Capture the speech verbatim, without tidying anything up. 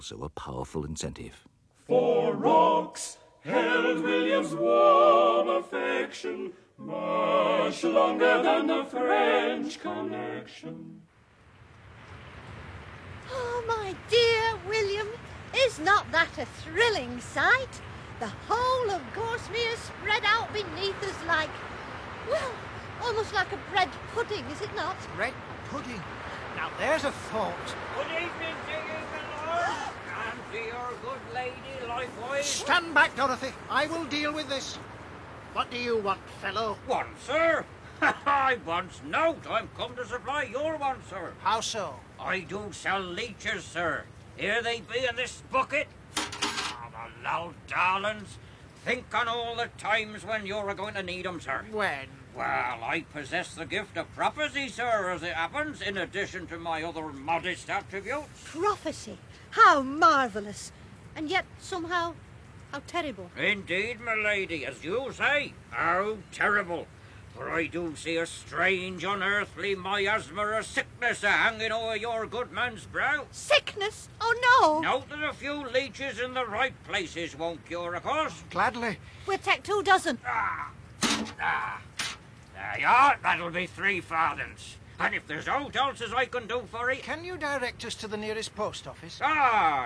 So a powerful incentive. For rocks held William's warm affection much longer than the French connection. Oh, my dear William, is not that a thrilling sight? The whole of Goresmere spread out beneath us like, well, almost like a bread pudding, is it not? Bread pudding? Now there's a thought. Good evening to you, my lord, and to your good lady likewise. Stand back, Dorothy. I will deal with this. What do you want, fellow? One, sir. I want note. I'm come to supply your one, sir. How so? I do sell leeches, sir. Here they be in this bucket. Ah, the loud darlings. Think on all the times when you're going to need 'em, sir. When? Well, I possess the gift of prophecy, sir, as it happens, in addition to my other modest attributes. Prophecy? How marvellous. And yet, somehow, how terrible. Indeed, my lady, as you say, how terrible. For I do see a strange, unearthly miasma of sickness a-hanging o'er your good man's brow. Sickness? Oh, no. Note that a few leeches in the right places won't cure, of course. Gladly. We'll take two dozen. Ah, ah. There you are. That'll be three farthings. And if there's aught else as I can do for 'ee... Can you direct us to the nearest post office? Ah,